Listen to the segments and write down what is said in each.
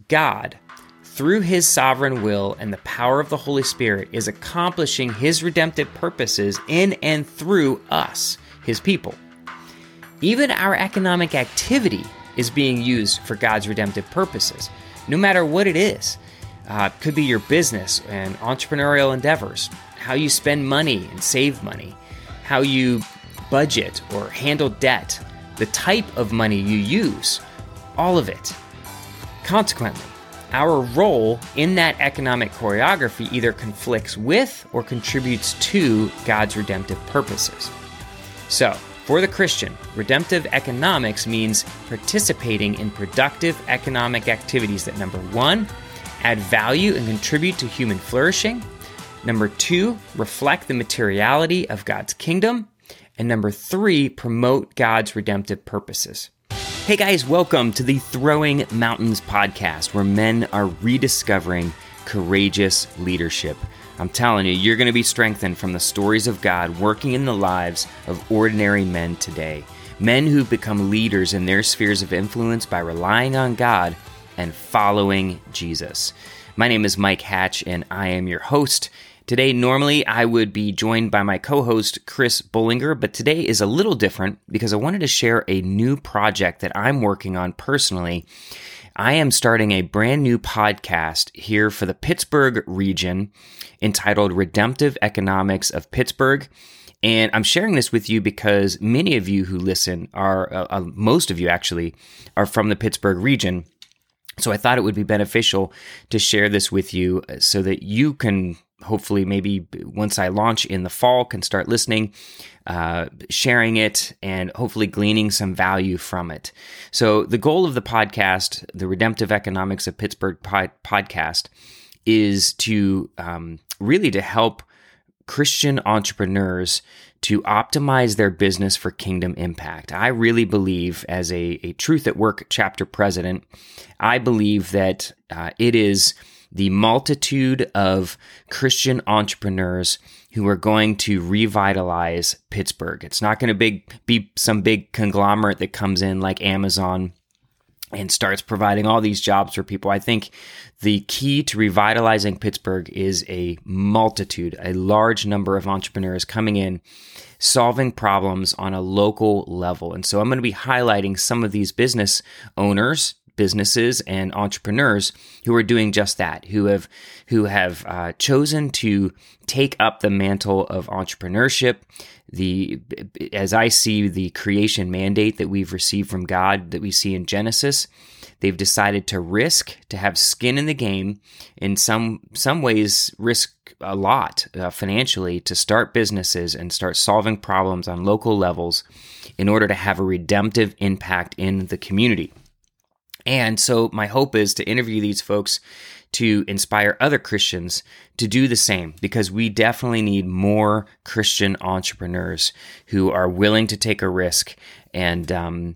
God, through His sovereign will and the power of the Holy Spirit, is accomplishing His redemptive purposes in and through us, His people. Even our economic activity is being used for God's redemptive purposes, no matter what it is. Could be your business and entrepreneurial endeavors, how you spend money and save money, how you budget or handle debt, the type of money you use, all of it. Consequently, our role in that economic choreography either conflicts with or contributes to God's redemptive purposes. So, for the Christian, redemptive economics means participating in productive economic activities that, number one, add value and contribute to human flourishing. Number two, reflect the materiality of God's kingdom. And number three, promote God's redemptive purposes. Hey guys, welcome to the Throwing Mountains podcast, where men are rediscovering courageous leadership. I'm telling you, you're going to be strengthened from the stories of God working in the lives of ordinary men today. Men who've become leaders in their spheres of influence by relying on God and following Jesus. My name is Mike Hatch, and I am your host. Today, normally I would be joined by my co-host, Chris Bullinger, but today is a little different because I wanted to share a new project that I'm working on personally. I am starting a brand new podcast here for the Pittsburgh region entitled Redemptive Economics of Pittsburgh. And I'm sharing this with you because many of you who listen most of you actually, are from the Pittsburgh region. So I thought it would be beneficial to share this with you so that you can hopefully maybe once I launch in the fall can start listening, sharing it, and hopefully gleaning some value from it. So the goal of the podcast, the Redemptive Economics of Pittsburgh podcast, is to really to help Christian entrepreneurs to optimize their business for kingdom impact. I really believe, as a Truth at Work chapter president, I believe that it is the multitude of Christian entrepreneurs who are going to revitalize Pittsburgh. It's not going to be some big conglomerate that comes in like Amazon and starts providing all these jobs for people. I think the key to revitalizing Pittsburgh is a multitude, a large number of entrepreneurs coming in, solving problems on a local level. And so I'm going to be highlighting some of these business owners, businesses, and entrepreneurs who are doing just that, who have chosen to take up the mantle of entrepreneurship. As I see the creation mandate that we've received from God, that we see in Genesis, they've decided to risk, to have skin in the game, in some ways risk a lot financially, to start businesses and start solving problems on local levels in order to have a redemptive impact in the community. And so my hope is to interview these folks to inspire other Christians to do the same, because we definitely need more Christian entrepreneurs who are willing to take a risk and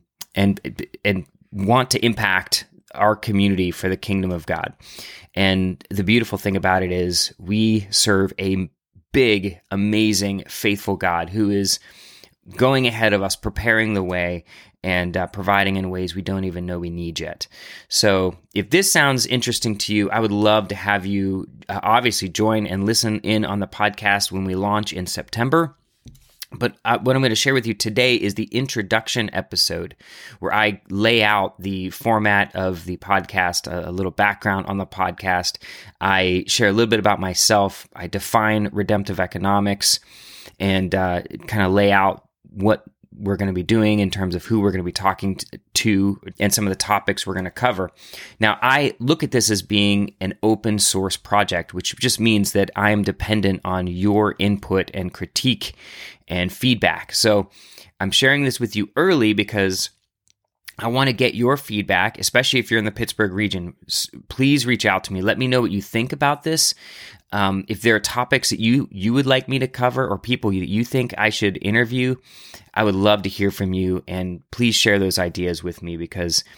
want to impact our community for the kingdom of God. And the beautiful thing about it is we serve a big, amazing, faithful God who is going ahead of us, preparing the way, and providing in ways we don't even know we need yet. So if this sounds interesting to you, I would love to have you obviously join and listen in on the podcast when we launch in September. But what I'm going to share with you today is the introduction episode, where I lay out the format of the podcast, a little background on the podcast. I share a little bit about myself. I define redemptive economics and kind of lay out what we're going to be doing in terms of who we're going to be talking to and some of the topics we're going to cover. Now, I look at this as being an open source project, which just means that I am dependent on your input and critique and feedback. So I'm sharing this with you early because I want to get your feedback, especially if you're in the Pittsburgh region. Please reach out to me. Let me know what you think about this. If there are topics that you would like me to cover or people that you think I should interview, I would love to hear from you. And please share those ideas with me, because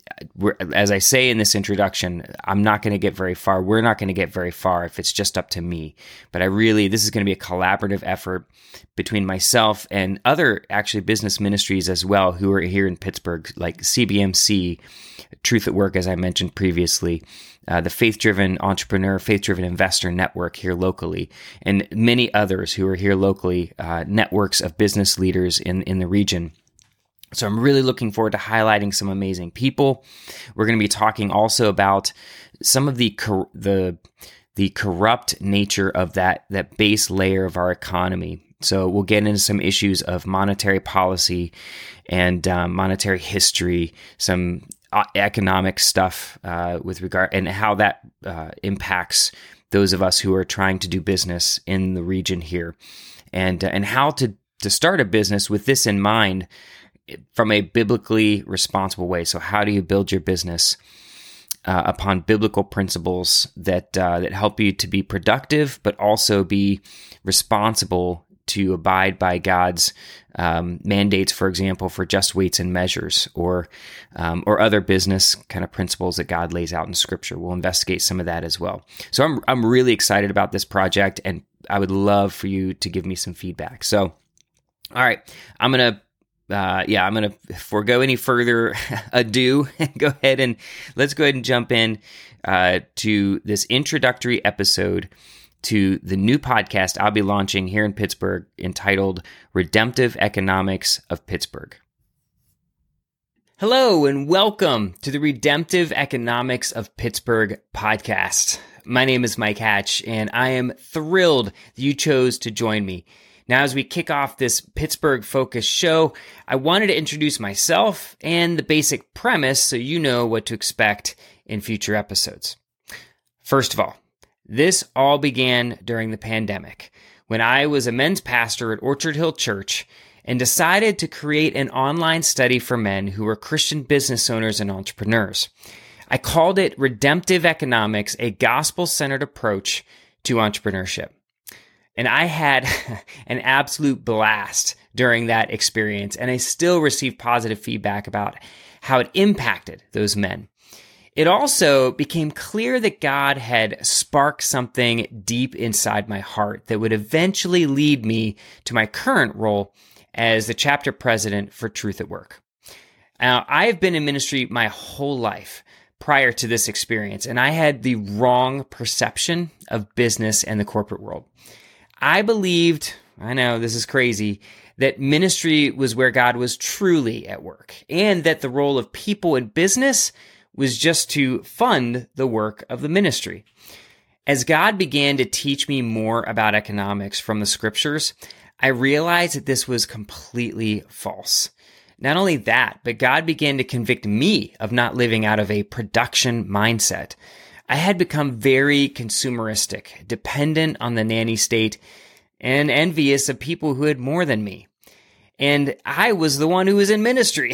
as I say in this introduction, I'm not going to get very far. We're not going to get very far if it's just up to me. But this is going to be a collaborative effort between myself and other actually business ministries as well who are here in Pittsburgh, like CBMC, Truth at Work, as I mentioned previously, the Faith-Driven Entrepreneur, Faith-Driven Investor Network here locally, and many others who are here locally, networks of business leaders in the region. So I'm really looking forward to highlighting some amazing people. We're going to be talking also about some of the corrupt nature of that base layer of our economy. So we'll get into some issues of monetary policy and monetary history, some economic stuff with regard and how that impacts those of us who are trying to do business in the region here, and how to start a business with this in mind from a biblically responsible way. So how do you build your business upon biblical principles that help you to be productive, but also be responsible to abide by God's mandates, for example, for just weights and measures, or other business kind of principles that God lays out in Scripture. We'll investigate some of that as well. So I'm really excited about this project, and I would love for you to give me some feedback. So, all right, I'm going to forego any further ado and let's go ahead and jump in to this introductory episode to the new podcast I'll be launching here in Pittsburgh entitled Redemptive Economics of Pittsburgh. Hello and welcome to the Redemptive Economics of Pittsburgh podcast. My name is Mike Hatch, and I am thrilled that you chose to join me. Now, as we kick off this Pittsburgh-focused show, I wanted to introduce myself and the basic premise so you know what to expect in future episodes. First of all, this all began during the pandemic, when I was a men's pastor at Orchard Hill Church and decided to create an online study for men who were Christian business owners and entrepreneurs. I called it Redemptive Economics, a gospel-centered approach to entrepreneurship. And I had an absolute blast during that experience, and I still receive positive feedback about how it impacted those men. It also became clear that God had sparked something deep inside my heart that would eventually lead me to my current role as the chapter president for Truth at Work. Now, I have been in ministry my whole life prior to this experience, and I had the wrong perception of business and the corporate world. I believed, I know this is crazy, that ministry was where God was truly at work, and that the role of people in business was just to fund the work of the ministry. As God began to teach me more about economics from the scriptures, I realized that this was completely false. Not only that, but God began to convict me of not living out of a production mindset. I had become very consumeristic, dependent on the nanny state, and envious of people who had more than me. And I was the one who was in ministry.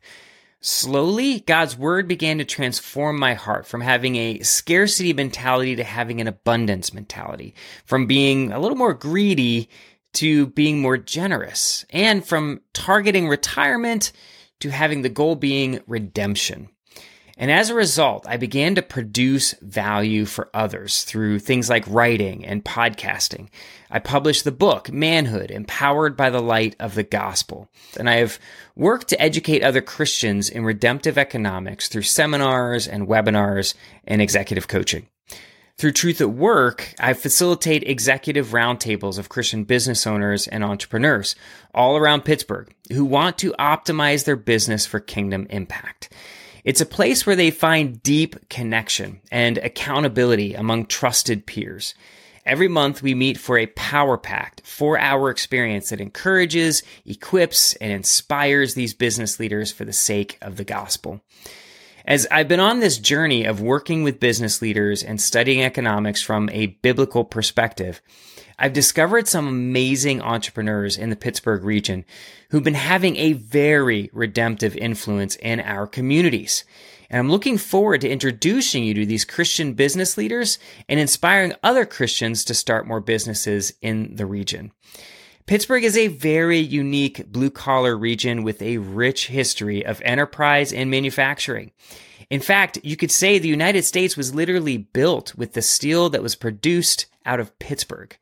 Slowly, God's word began to transform my heart from having a scarcity mentality to having an abundance mentality, from being a little more greedy to being more generous, and from targeting retirement to having the goal being redemption. And as a result, I began to produce value for others through things like writing and podcasting. I published the book, Manhood, Empowered by the Light of the Gospel. And I have worked to educate other Christians in redemptive economics through seminars and webinars and executive coaching. Through Truth at Work, I facilitate executive roundtables of Christian business owners and entrepreneurs all around Pittsburgh who want to optimize their business for kingdom impact. It's a place where they find deep connection and accountability among trusted peers. Every month, we meet for a power-packed 4-hour experience that encourages, equips, and inspires these business leaders for the sake of the gospel. As I've been on this journey of working with business leaders and studying economics from a biblical perspective, I've discovered some amazing entrepreneurs in the Pittsburgh region who've been having a very redemptive influence in our communities. And I'm looking forward to introducing you to these Christian business leaders and inspiring other Christians to start more businesses in the region. Pittsburgh is a very unique blue-collar region with a rich history of enterprise and manufacturing. In fact, you could say the United States was literally built with the steel that was produced out of Pittsburgh.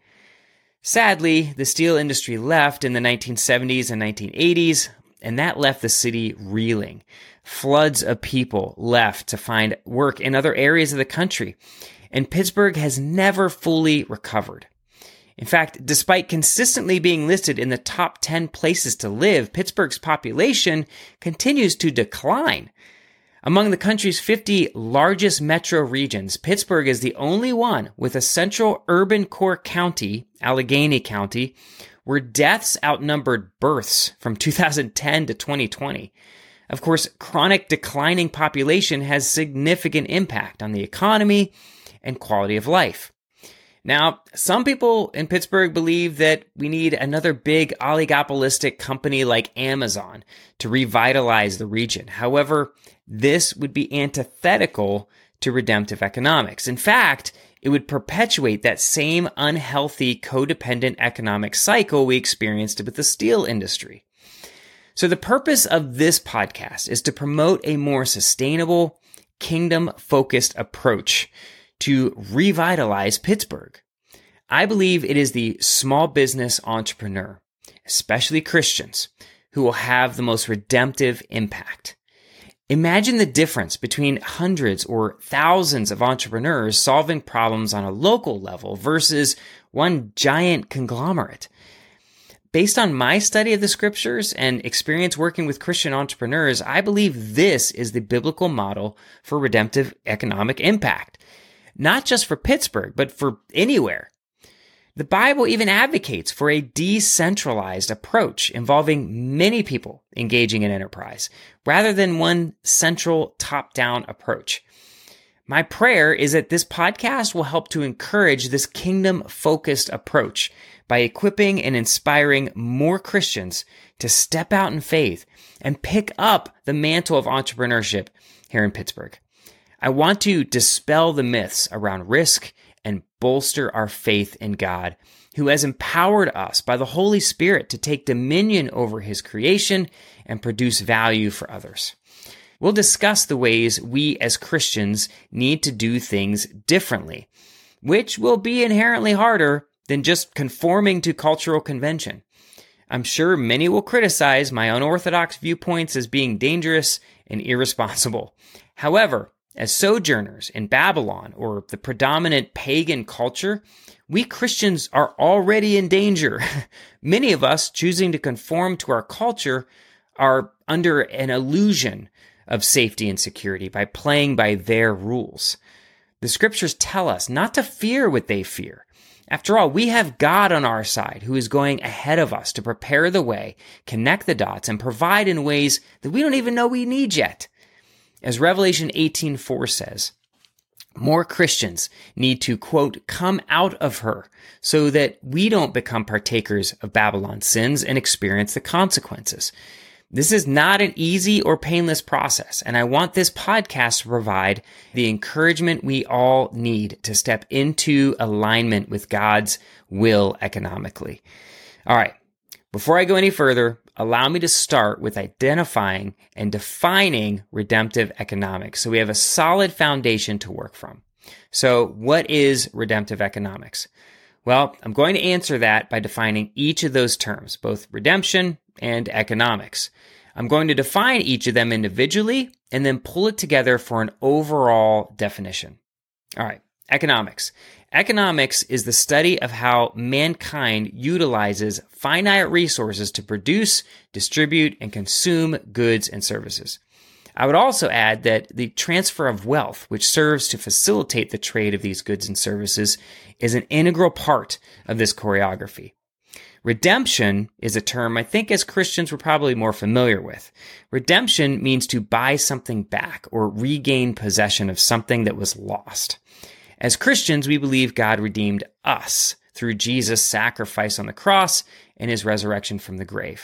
Sadly, the steel industry left in the 1970s and 1980s, and that left the city reeling. Floods of people left to find work in other areas of the country, and Pittsburgh has never fully recovered. In fact, despite consistently being listed in the top 10 places to live, Pittsburgh's population continues to decline. Among the country's 50 largest metro regions, Pittsburgh is the only one with a central urban core county, Allegheny County, where deaths outnumbered births from 2010 to 2020. Of course, chronic declining population has significant impact on the economy and quality of life. Now, some people in Pittsburgh believe that we need another big oligopolistic company like Amazon to revitalize the region. However, this would be antithetical to redemptive economics. In fact, it would perpetuate that same unhealthy codependent economic cycle we experienced with the steel industry. So the purpose of this podcast is to promote a more sustainable, kingdom-focused approach to revitalize Pittsburgh. I believe it is the small business entrepreneur, especially Christians, who will have the most redemptive impact. Imagine the difference between hundreds or thousands of entrepreneurs solving problems on a local level versus one giant conglomerate. Based on my study of the scriptures and experience working with Christian entrepreneurs, I believe this is the biblical model for redemptive economic impact. Not just for Pittsburgh, but for anywhere. The Bible even advocates for a decentralized approach involving many people engaging in enterprise, rather than one central top-down approach. My prayer is that this podcast will help to encourage this kingdom-focused approach by equipping and inspiring more Christians to step out in faith and pick up the mantle of entrepreneurship here in Pittsburgh. I want to dispel the myths around risk and bolster our faith in God, who has empowered us by the Holy Spirit to take dominion over His creation and produce value for others. We'll discuss the ways we as Christians need to do things differently, which will be inherently harder than just conforming to cultural convention. I'm sure many will criticize my unorthodox viewpoints as being dangerous and irresponsible. However, as sojourners in Babylon or the predominant pagan culture, we Christians are already in danger. Many of us choosing to conform to our culture are under an illusion of safety and security by playing by their rules. The scriptures tell us not to fear what they fear. After all, we have God on our side who is going ahead of us to prepare the way, connect the dots, and provide in ways that we don't even know we need yet. As Revelation 18:4 says, more Christians need to, quote, come out of her so that we don't become partakers of Babylon's sins and experience the consequences. This is not an easy or painless process, and I want this podcast to provide the encouragement we all need to step into alignment with God's will economically. All right, before I go any further, allow me to start with identifying and defining redemptive economics so we have a solid foundation to work from. So what is redemptive economics? Well, I'm going to answer that by defining each of those terms, both redemption and economics. I'm going to define each of them individually and then pull it together for an overall definition. All right, economics. Economics is the study of how mankind utilizes finite resources to produce, distribute, and consume goods and services. I would also add that the transfer of wealth, which serves to facilitate the trade of these goods and services, is an integral part of this choreography. Redemption is a term I think as Christians we're probably more familiar with. Redemption means to buy something back or regain possession of something that was lost. As Christians, we believe God redeemed us through Jesus' sacrifice on the cross and His resurrection from the grave.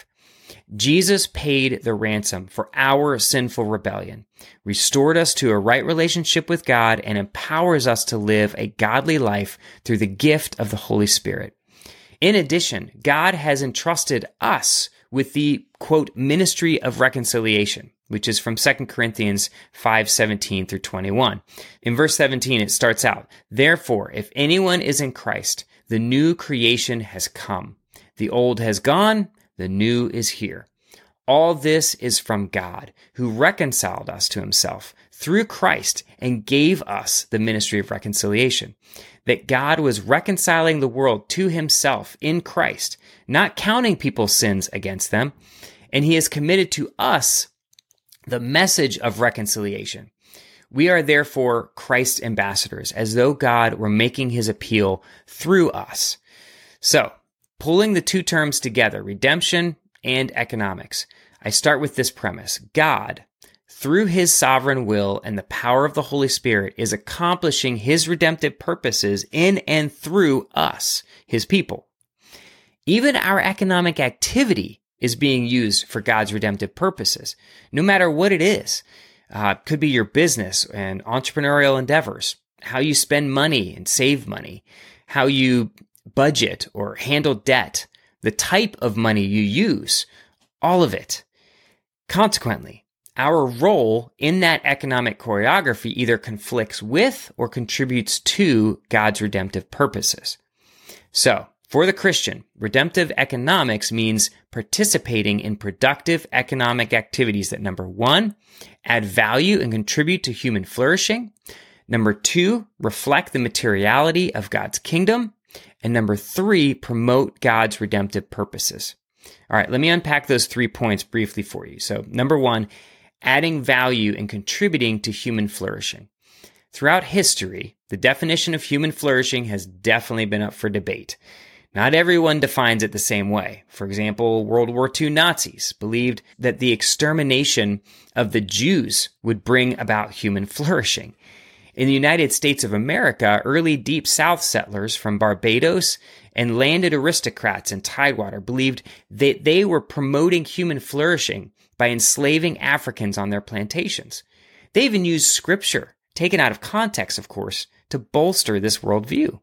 Jesus paid the ransom for our sinful rebellion, restored us to a right relationship with God, and empowers us to live a godly life through the gift of the Holy Spirit. In addition, God has entrusted us with the, quote, ministry of reconciliation, which is from 2 Corinthians 5:17 through 21. In verse 17, it starts out, "Therefore, if anyone is in Christ, the new creation has come. The old has gone, the new is here. All this is from God, who reconciled us to himself through Christ and gave us the ministry of reconciliation. That God was reconciling the world to himself in Christ, not counting people's sins against them, and he has committed to us the message of reconciliation. We are therefore Christ's ambassadors, as though God were making his appeal through us." So, pulling the two terms together, redemption and economics, I start with this premise. God, through his sovereign will and the power of the Holy Spirit, is accomplishing his redemptive purposes in and through us, his people. Even our economic activity is being used for God's redemptive purposes, no matter what it is. Could be your business and entrepreneurial endeavors, how you spend money and save money, how you budget or handle debt, the type of money you use, all of it. Consequently, our role in that economic choreography either conflicts with or contributes to God's redemptive purposes. So, for the Christian, redemptive economics means participating in productive economic activities that, number one, add value and contribute to human flourishing. Number two, reflect the materiality of God's kingdom. And number three, promote God's redemptive purposes. All right, let me unpack those 3 points briefly for you. So, number one, adding value and contributing to human flourishing. Throughout history, the definition of human flourishing has definitely been up for debate. Not everyone defines it the same way. For example, World War II Nazis believed that the extermination of the Jews would bring about human flourishing. In the United States of America, early Deep South settlers from Barbados and landed aristocrats in Tidewater believed that they were promoting human flourishing by enslaving Africans on their plantations. They even used scripture, taken out of context, of course, to bolster this worldview.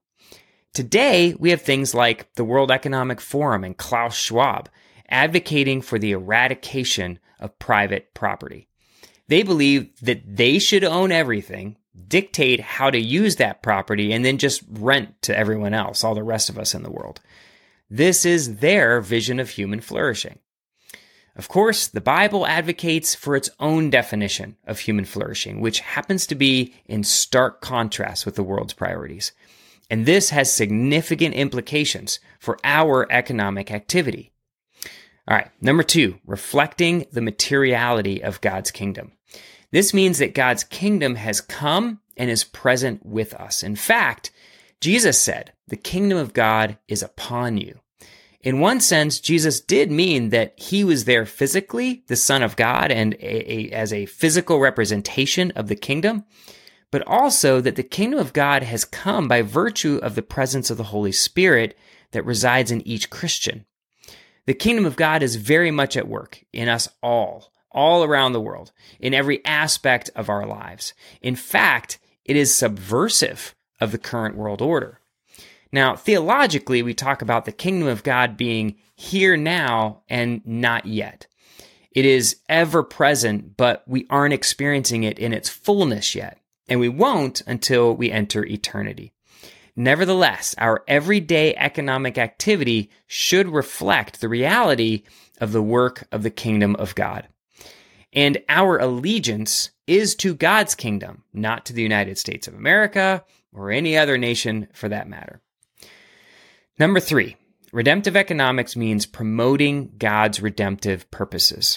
Today, we have things like the World Economic Forum and Klaus Schwab advocating for the eradication of private property. They believe that they should own everything, dictate how to use that property, and then just rent to everyone else, all the rest of us in the world. This is their vision of human flourishing. Of course, the Bible advocates for its own definition of human flourishing, which happens to be in stark contrast with the world's priorities. And this has significant implications for our economic activity. All right, number two, reflecting the materiality of God's kingdom. This means that God's kingdom has come and is present with us. In fact, Jesus said, "The kingdom of God is upon you." In one sense, Jesus did mean that he was there physically, the Son of God, and as a physical representation of the kingdom, but also that the kingdom of God has come by virtue of the presence of the Holy Spirit that resides in each Christian. The kingdom of God is very much at work in us all around the world, in every aspect of our lives. In fact, it is subversive of the current world order. Now, theologically, we talk about the kingdom of God being here now and not yet. It is ever present, but we aren't experiencing it in its fullness yet, and we won't until we enter eternity. Nevertheless, our everyday economic activity should reflect the reality of the work of the kingdom of God. And our allegiance is to God's kingdom, not to the United States of America or any other nation for that matter. Number three, redemptive economics means promoting God's redemptive purposes.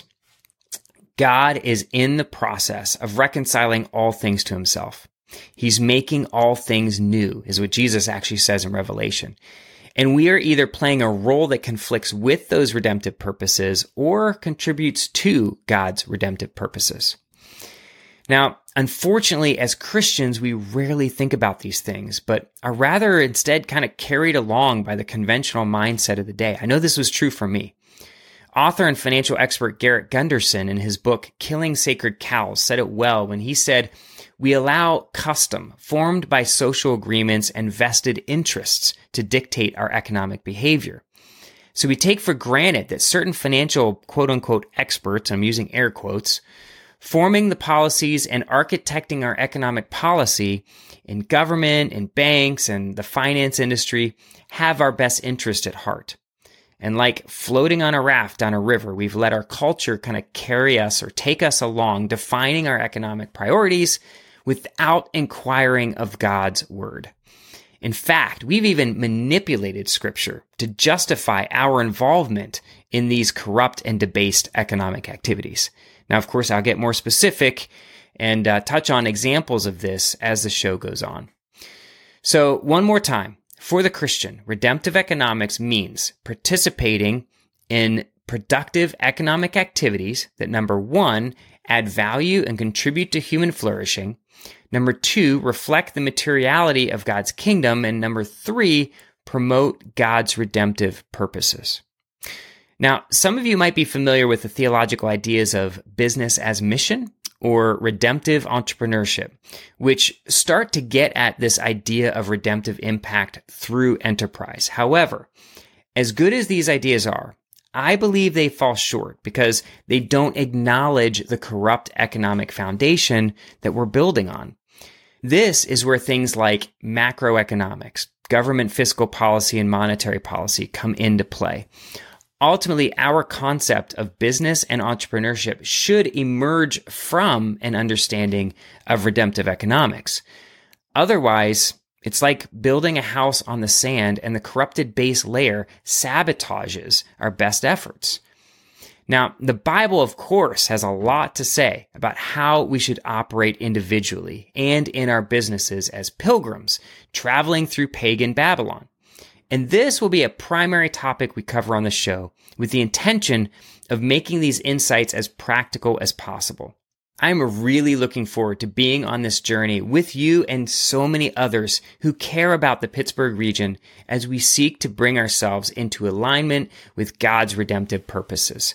God is in the process of reconciling all things to himself. He's making all things new, is what Jesus actually says in Revelation. And we are either playing a role that conflicts with those redemptive purposes or contributes to God's redemptive purposes. Now, unfortunately, as Christians, we rarely think about these things, but are rather instead kind of carried along by the conventional mindset of the day. I know this was true for me. Author and financial expert Garrett Gunderson, in his book, Killing Sacred Cows, said it well when he said, we allow custom formed by social agreements and vested interests to dictate our economic behavior. So we take for granted that certain financial quote-unquote experts, I'm using air quotes, forming the policies and architecting our economic policy in government, in banks, and the finance industry have our best interest at heart. And like floating on a raft down a river, we've let our culture kind of carry us or take us along, defining our economic priorities without inquiring of God's word. In fact, we've even manipulated Scripture to justify our involvement in these corrupt and debased economic activities. Now, of course, I'll get more specific and touch on examples of this as the show goes on. So, one more time. For the Christian, redemptive economics means participating in productive economic activities that, number one, add value and contribute to human flourishing. Number two, reflect the materiality of God's kingdom. And number three, promote God's redemptive purposes. Now, some of you might be familiar with the theological ideas of business as mission or redemptive entrepreneurship, which start to get at this idea of redemptive impact through enterprise. However, as good as these ideas are, I believe they fall short because they don't acknowledge the corrupt economic foundation that we're building on. This is where things like macroeconomics, government fiscal policy, and monetary policy come into play. Ultimately, our concept of business and entrepreneurship should emerge from an understanding of redemptive economics. Otherwise, it's like building a house on the sand, and the corrupted base layer sabotages our best efforts. Now, the Bible, of course, has a lot to say about how we should operate individually and in our businesses as pilgrims traveling through pagan Babylon. And this will be a primary topic we cover on the show with the intention of making these insights as practical as possible. I'm really looking forward to being on this journey with you and so many others who care about the Pittsburgh region as we seek to bring ourselves into alignment with God's redemptive purposes.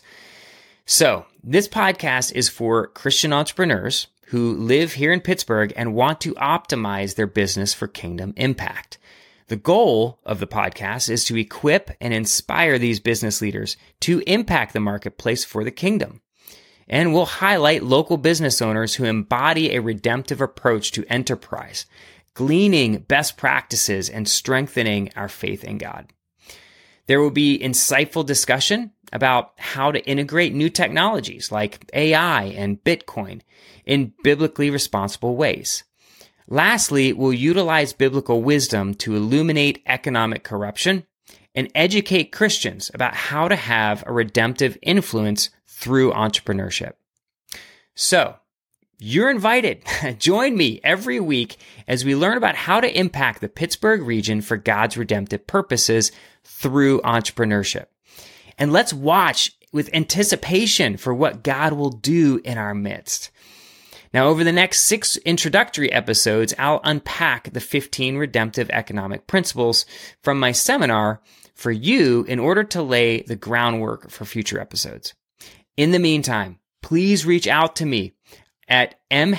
So, this podcast is for Christian entrepreneurs who live here in Pittsburgh and want to optimize their business for kingdom impact. The goal of the podcast is to equip and inspire these business leaders to impact the marketplace for the kingdom. And we'll highlight local business owners who embody a redemptive approach to enterprise, gleaning best practices and strengthening our faith in God. There will be insightful discussion about how to integrate new technologies like AI and Bitcoin in biblically responsible ways. Lastly, we'll utilize biblical wisdom to illuminate economic corruption and educate Christians about how to have a redemptive influence through entrepreneurship. So, you're invited. Join me every week as we learn about how to impact the Pittsburgh region for God's redemptive purposes through entrepreneurship. And let's watch with anticipation for what God will do in our midst. Now, over the next 6 introductory episodes, I'll unpack the 15 redemptive economic principles from my seminar for you in order to lay the groundwork for future episodes. In the meantime, please reach out to me at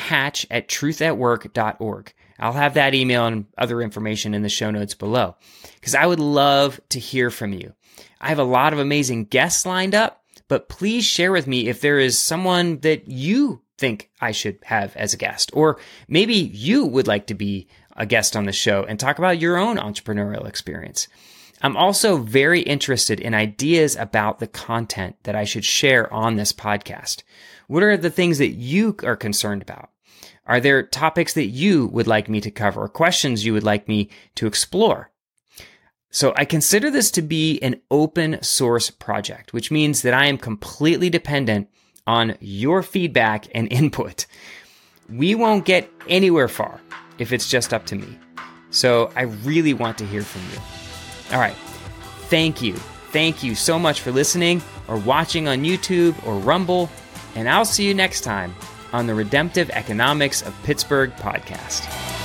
mhatch@truthatwork.org. I'll have that email and other information in the show notes below because I would love to hear from you. I have a lot of amazing guests lined up, but please share with me if there is someone that you think I should have as a guest, or maybe you would like to be a guest on the show and talk about your own entrepreneurial experience. I'm also very interested in ideas about the content that I should share on this podcast. What are the things that you are concerned about? Are there topics that you would like me to cover or questions you would like me to explore? So I consider this to be an open source project, which means that I am completely dependent on your feedback and input. We won't get anywhere far if it's just up to me. So I really want to hear from you. All right. Thank you. Thank you so much for listening or watching on YouTube or Rumble. And I'll see you next time on the Redemptive Economics of Pittsburgh podcast.